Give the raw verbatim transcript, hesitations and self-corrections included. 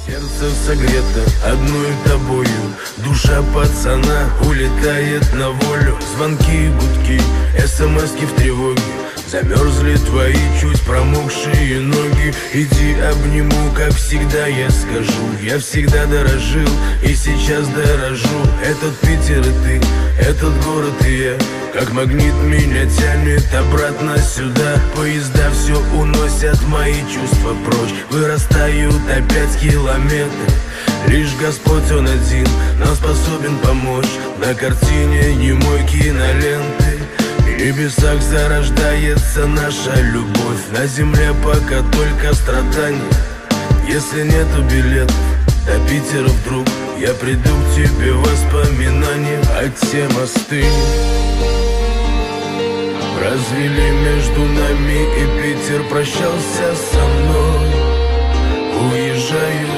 Сердце согрето одной тобою, душа пацана улетает на волю. Звонки, гудки, смски в тревоге, замерзли твои чуть промокшие ноги. Иди обниму, как всегда я скажу. Я всегда дорожил и сейчас дорожу. Этот Питер и ты, этот город и я, как магнит меня тянет обратно сюда. Поезда все уносят мои чувства прочь, вырастают опять километры. Лишь Господь, Он один нам способен помочь. На картине немой киноленты в небесах зарождается наша любовь. На земле пока только страдания. Если нету билетов до Питера вдруг, я приду к тебе в воспоминания. А те мосты развели между нами, и Питер прощался со мной. Уезжаю